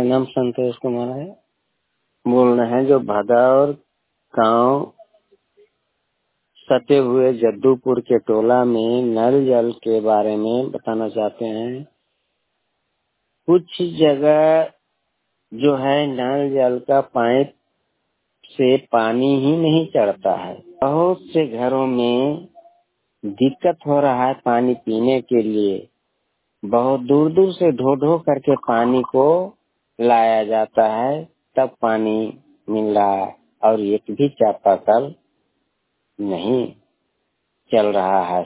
नाम संतोष कुमार है। बोल रहे हैं जो भदौर गांव सटे हुए जद्दूपुर के टोला में नल जल के बारे में बताना चाहते हैं। कुछ जगह जो है नल जल का पाइप से पानी ही नहीं चढ़ता है। बहुत से घरों में दिक्कत हो रहा है पानी पीने के लिए। बहुत दूर दूर से ढो ढो करके पानी को लाया जाता है, तब पानी मिल रहा है। और एक भी चापाकल नहीं चल रहा है।